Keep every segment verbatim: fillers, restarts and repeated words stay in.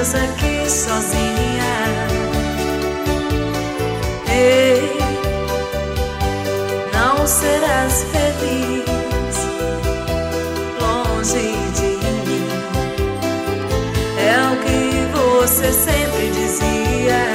horas aqui sozinha. Ei, não serás feliz longe de mim. É o que você sempre dizia.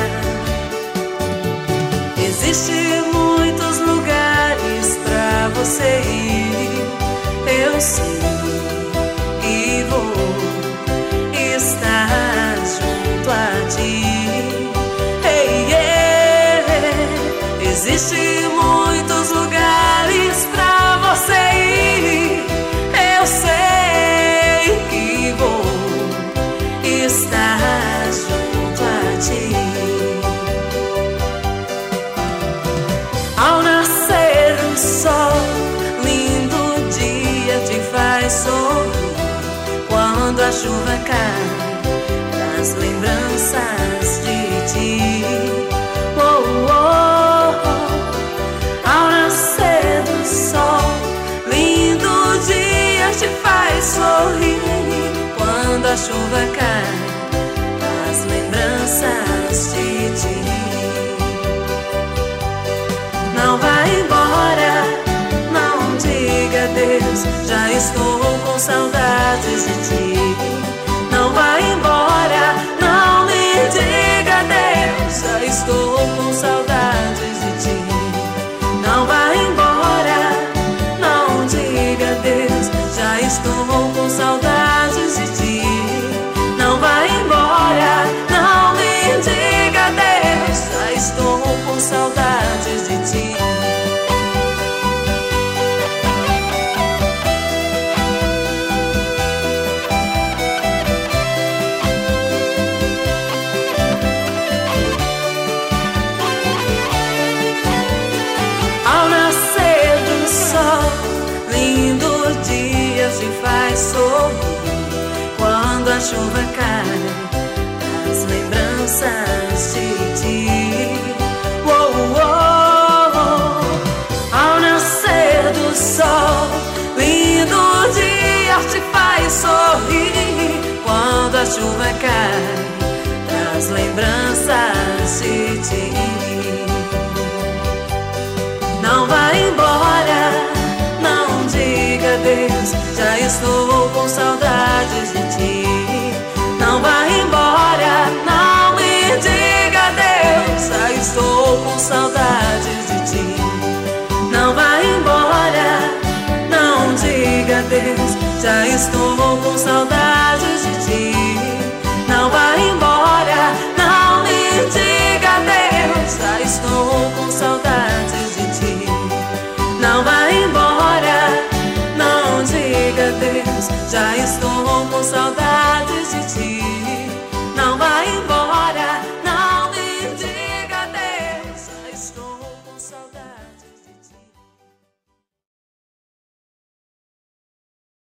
Existem muitos lugares pra você ir. Eu sei e vou estar junto a ti. Hey, yeah. Existem muitos lugares pra você ir. Eu sei que vou estar junto a ti. Ao nascer o sol, lindo dia te faz sorrir. Quando a chuva cai, traz lembranças de ti. Oh, oh, oh. Ao nascer do sol, lindo dia te faz sorrir. Quando a chuva cai, traz lembranças de ti. Não vá embora, não diga adeus, já estou com saudades de ti. Não vá embora, não me diga adeus, já estou com saudades de ti. Não vá embora, não diga adeus, já estou com saudades de ti. Não vá embora, não me diga adeus, já estou com saudades de ti. Te faz sorrir. Quando a chuva cai, as lembranças de ti. Oh, oh, oh. Ao nascer do sol, lindo dia te faz sorrir. Quando a chuva cai, traz lembranças de ti. Não vá embora, não diga adeus, já estou com saudades de ti. Não vá embora, não me diga adeus, já estou com saudades de ti. Não vá embora, não diga adeus, já estou